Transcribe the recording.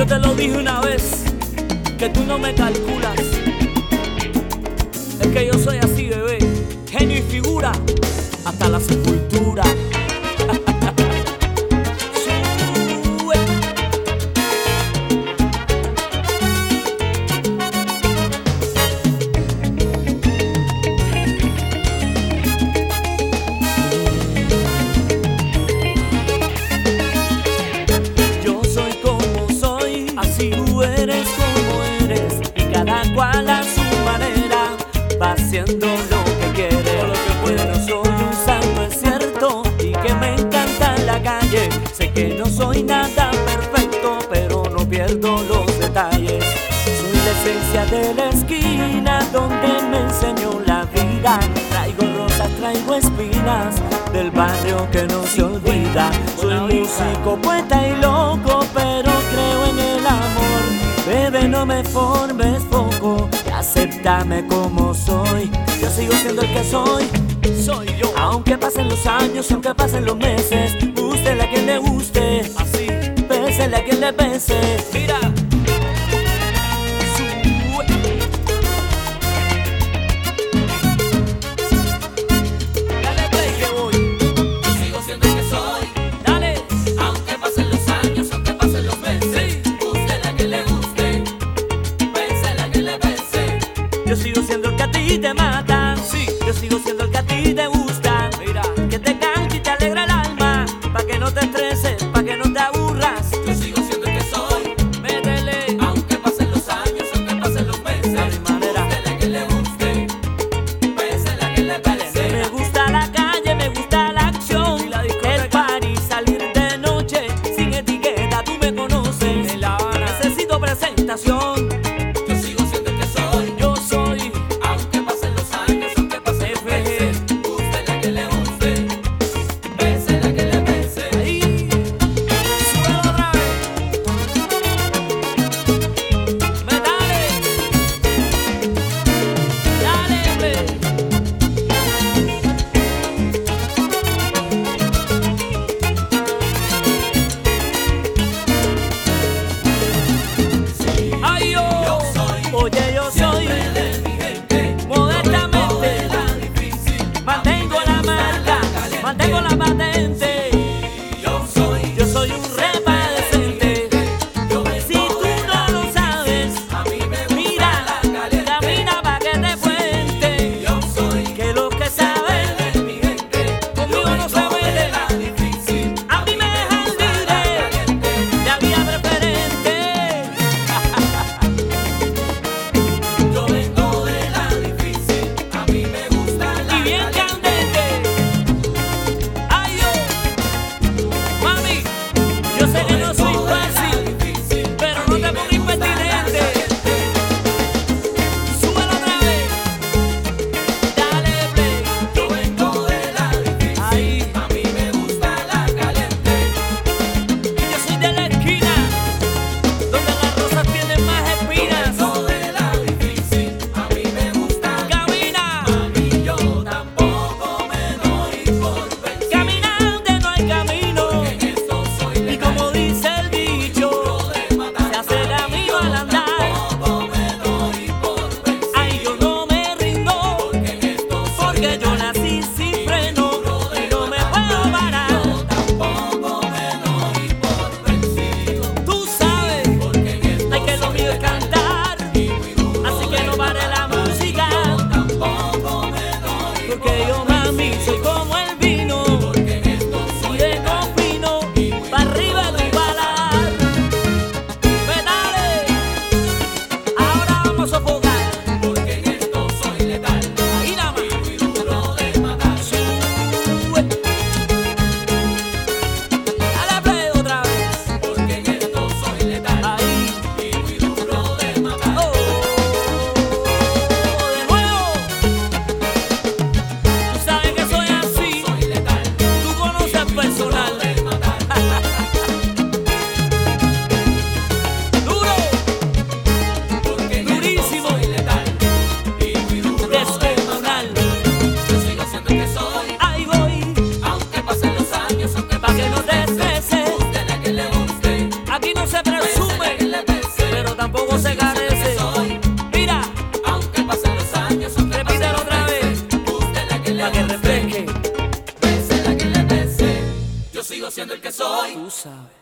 te lo dije una vez, que tú no me calculas. Es que yo soy así, bebé, genio y figura, hasta la sepultura. Sube. Yo soy como soy, así tú eres como eres, y cada cual a su manera va haciendo lo que quiere. Lo que puede. No soy un santo, es cierto, y que me encanta la calle. Sé que no soy nada perfecto, pero no pierdo los detalles. Soy la esencia de la esquina donde me enseñó la vida. Traigo rosas, traigo espinas del barrio que no se olvida. Soy músico, poeta y loco, pero creo en el amor. Bebé, no me formes foco, acéptame como soy. Yo sigo siendo el que soy, soy yo. Aunque pasen los años, aunque pasen los meses, gústele a quien le guste, así, pésele a quien le pese. Mira, dale play que voy. Yo sigo siendo el que soy, Dale, aunque pasen los años, aunque pasen los meses. Guste la que le guste, pense la que le pense. yo sigo siendo el que a ti te mata. Sí, yo sigo siendo el que a ti te gusta. Mira, que te cante y te alegra el alma, pa' que no te estreses, pa' que no te aburras. Yo sigo siendo el que soy, Métele, aunque pasen los años, aunque pasen los meses. a mi manera. Guste la que le guste, pense la que le pense. Me gusta la calle, me gusta la acción, Y la discoteca. el party, salir de noche, sin etiqueta, tú me conoces. En La Habana. Necesito presentación, Yo sigo siendo el que soy, yo soy aunque pasen los años, aunque pasen los meses. sigo siendo el que soy. Tú sabes.